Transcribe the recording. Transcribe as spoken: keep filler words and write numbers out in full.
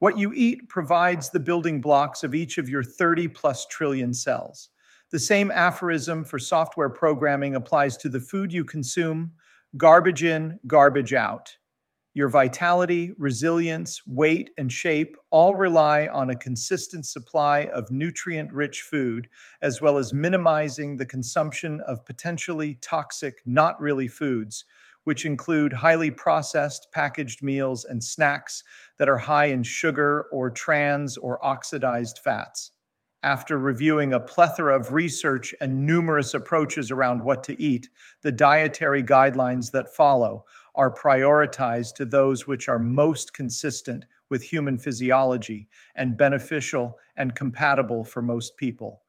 What you eat provides the building blocks of each of your thirty plus trillion cells. The same aphorism for software programming applies to the food you consume: garbage in, garbage out. Your vitality, resilience, weight, and shape all rely on a consistent supply of nutrient rich food, as well as minimizing the consumption of potentially toxic, not really foods, which include highly processed packaged meals and snacks that are high in sugar or trans or oxidized fats. After reviewing a plethora of research and numerous approaches around what to eat, the dietary guidelines that follow are prioritized to those which are most consistent with human physiology and beneficial and compatible for most people.